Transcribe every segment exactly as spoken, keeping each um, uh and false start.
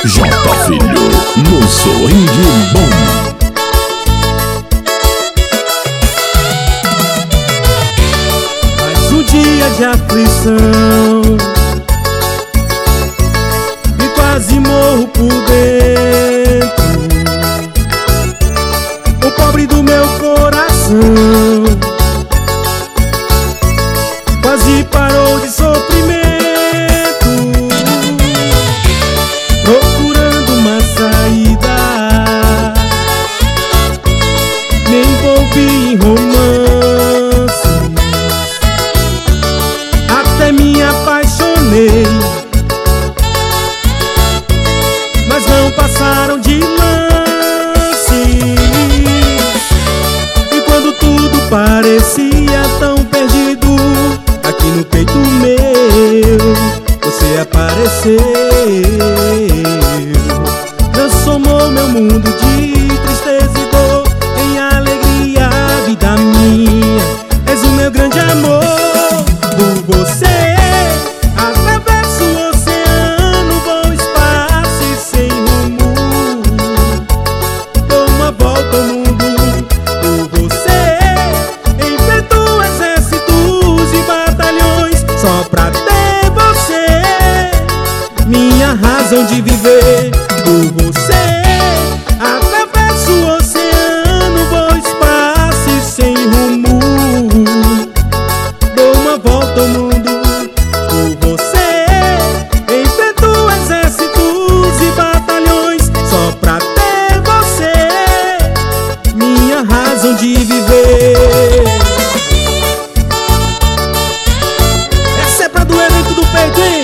J Filho, no Swing Bom. Mais um dia de aflição e quase morro por dentro. O pobre do meu coração quase parou de sofrimento, procurando uma saída. Me envolvi em romance, até me apaixonei, mas não passaram de lance. E quando tudo parecia tão perdido, aqui no peito meu você apareceu, transformou meu mundo de tristeza e dor em alegria, vida minha. És o meu grande amor. Por você atravesso o oceano, vou espaço e sem rumo, dou uma volta ao mundo. Por você enfrento exércitos e batalhões, só pra ter você, minha razão de viver. Por você atravesso o oceano, vou espaço e sem rumo, dou uma volta ao mundo. Por você enfrento exércitos e batalhões, só pra ter você, minha razão de viver. Essa é pra doer dentro do peito, hein?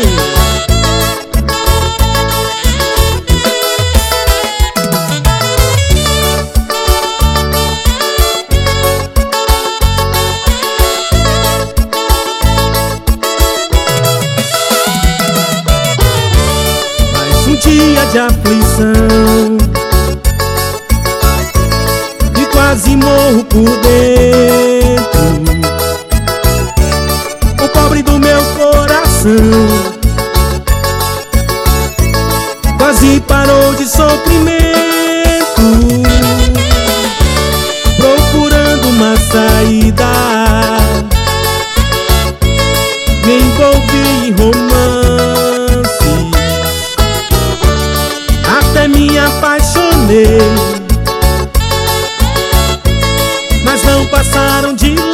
Dia de aflição e quase morro por dentro. O pobre do meu coração quase parou de sofrimento, procurando uma saída. Me envolvi em romance, até me apaixonei, mas não passaram de